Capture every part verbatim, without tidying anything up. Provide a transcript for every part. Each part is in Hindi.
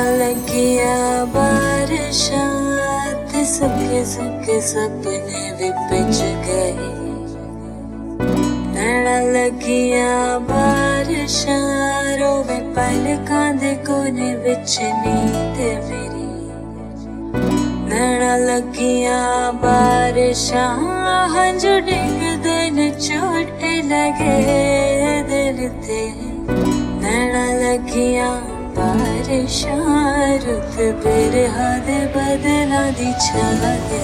लगिया बारिशां ते सके सके सपने भी पिच गए। नैना लगिया बारिशां रोवे पलकां दे कोने विच नींद मेरी। नैना लगिया बारिशां हंझू डिगदे न चोट लगे दिल ते। नैना लगिया बारिशां रुत बिरहा दे बदला दी छा दे।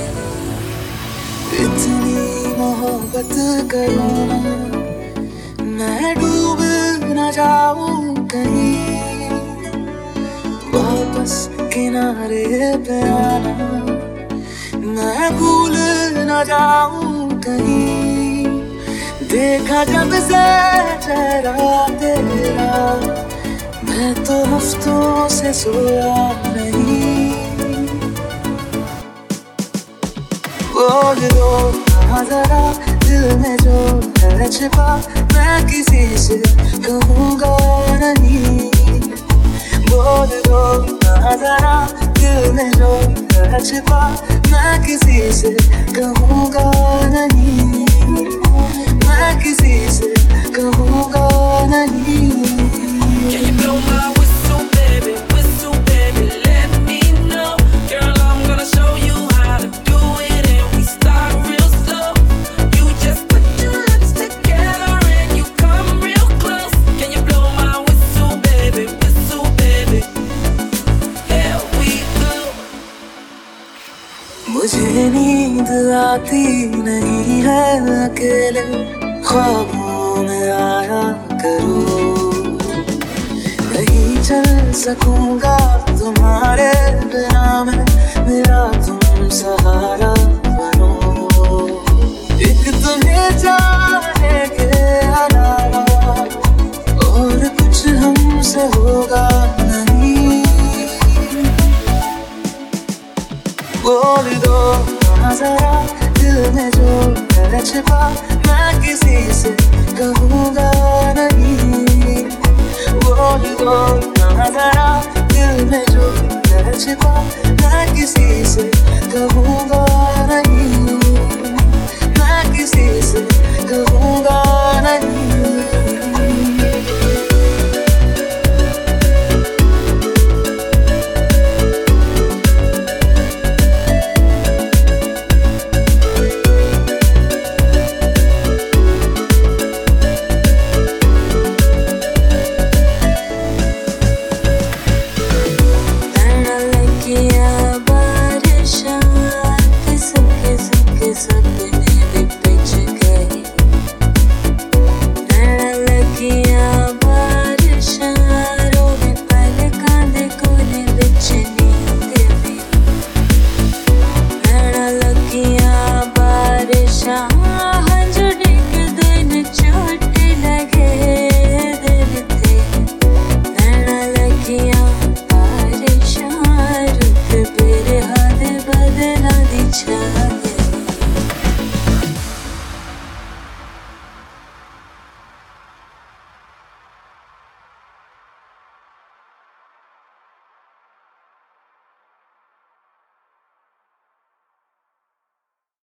इतनी मोहब्बत करूं ना मैं डूब न जाऊं कहीं, वापस किनारे पे आना मैं भूल न जाऊं कहीं। देखा जब से चेहरा तेरा मैं तो हफ्तों से सोया नहीं। बोल दो ना जरा दिल में जो है छिपा, मैं किसी से कहूँगा नहीं। बोल दो ना जरा दिल में जो है छिपा, मैं किसी से कहूँगा नहीं। मैं किसी से कहूँगा नहीं। Can you blow my whistle, baby, whistle, baby, let me know. Girl, I'm gonna show you how to do it, and we start real slow. You just put your lips together and you come real close. Can you blow my whistle, baby, whistle, baby? Here we go. मुझे नींद आती नहीं है अकेले ख्वाबों में आया करो। नहीं चल सकूंगा तुम्हारे बिना मैं, मेरा तुम सहारा बनो। एक तुम्हें चाह